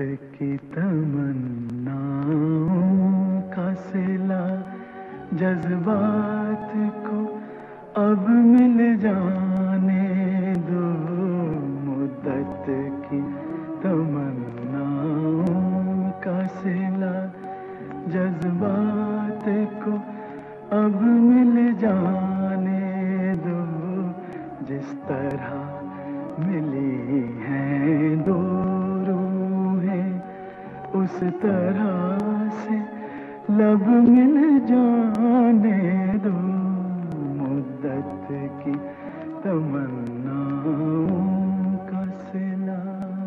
की तमन्नाओं का सिला जज्बात को अब मिल जाने दो। मुद्दत की तमन्नाओं का सिला जज्बात को अब मिल जाने दो। जिस तरह मिली हैं दो रूहें उस तरह से लब मिल जाने दो। मुद्दत की तमन्नाओं का सिला।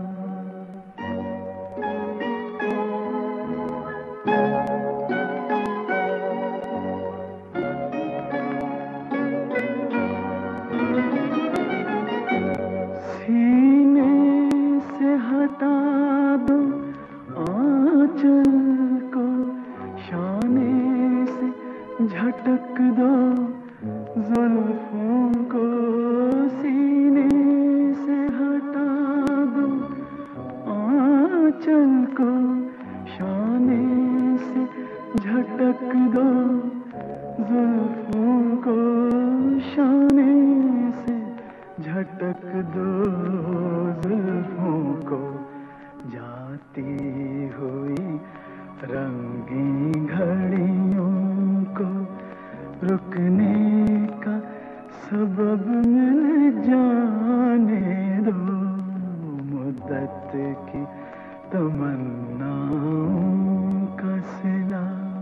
सीने से हटा दो आंचल को, शाने से झटक दो जुल्फों को। सीने से हटा दो आंचल को, शाने से झटक दो जुल्फों को। शाने से झटक दो जुल्फों को। जाती हुई रंगी घड़ियों को रुकने का सबब मिल जाने दो। मुद्दत की तमन्नाओं का सिला।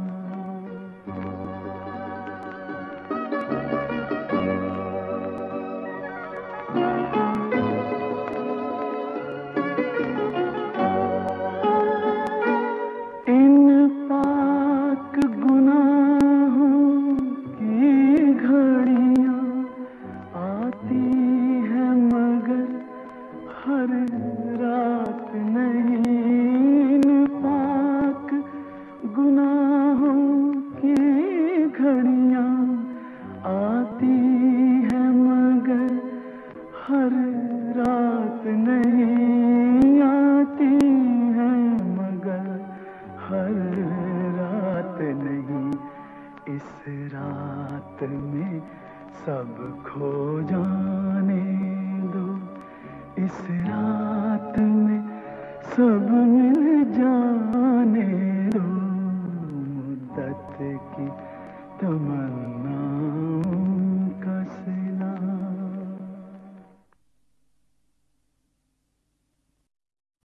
इन पाक गुनाहों की घड़ियां आती है मगर हर रात नहीं। इन पाक गुनाहों की घड़ियां आती है मगर हर रात नहीं। आती है मगर हर रात नहीं। इस रात में सब खो जाने दो। इस रात में सब मिल जाने दो। मुद्दत की तमन्नाओं